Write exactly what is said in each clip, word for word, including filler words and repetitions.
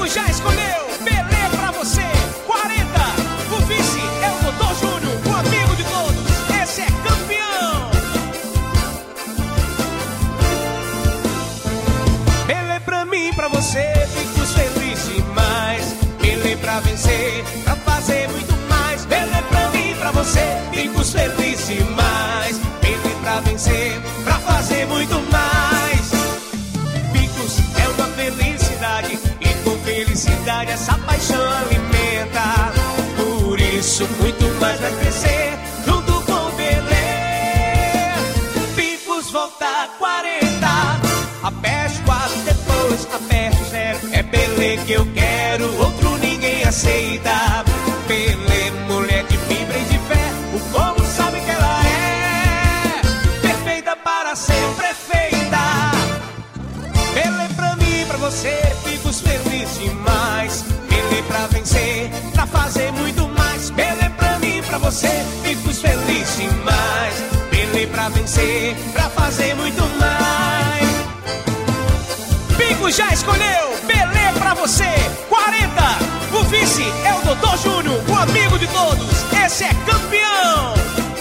já escolheu Pelé pra você. Quarenta, o vice é o doutor Júnior, o amigo de todos. Esse é campeão. Pelé pra mim, pra você, fico feliz demais. Pelé pra vencer, pra fazer muito mais. Pelé pra mim, pra você, fico feliz demais. Pelé pra vencer, pra fazer muito mais. Picos é uma felicidade, e com felicidade essa paixão alimenta. Por isso muito mais vai crescer junto com Pelé. Picos volta quarenta, aperte quatro, depois aperte zero. É Pelé que eu quero, outro ninguém aceita. Pelé, mulher de fibra e de fé, o povo sabe que ela é perfeita para ser prefeita. Pelé pra mim, pra você, fico feliz demais. Pelé pra vencer, pra fazer muito mais. Pelé pra mim, pra você, fico feliz demais. Pelé pra vencer, pra fazer muito mais. Pico já escolheu Pelé pra você. Quarenta, o vice é o doutor Júnior, o amigo de todos. Esse é campeão.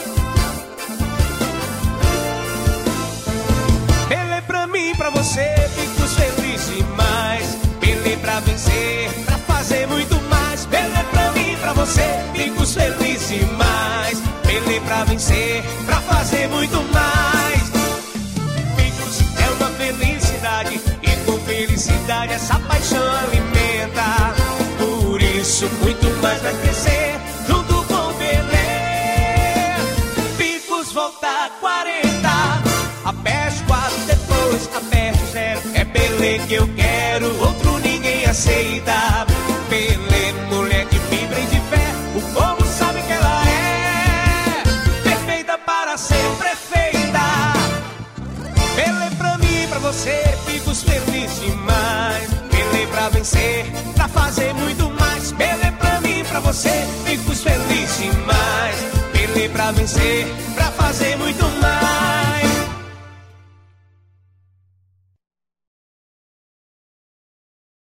Pelé pra mim, pra você, fico feliz demais. Pelé pra vencer, pra fazer muito mais. Pelé pra mim, pra você, fico feliz demais. Pelé pra vencer, pra fazer muito mais. Picos é uma felicidade, e com felicidade essa paixão alimenta. Por isso muito mais vai crescer junto com Pelé. Picos volta quarenta, aperte quatro, depois aperte zero. É Pelé que eu quero, outro ninguém aceita. Pelé, mulher de fibra e de fé, o povo sabe que ela é perfeita para ser prefeita. Pelé pra mim, pra você, fico feliz demais. Pelé pra vencer, pra fazer muito mais. Pelé pra mim, pra você, fico feliz demais. Pelé pra vencer, pra fazer muito mais.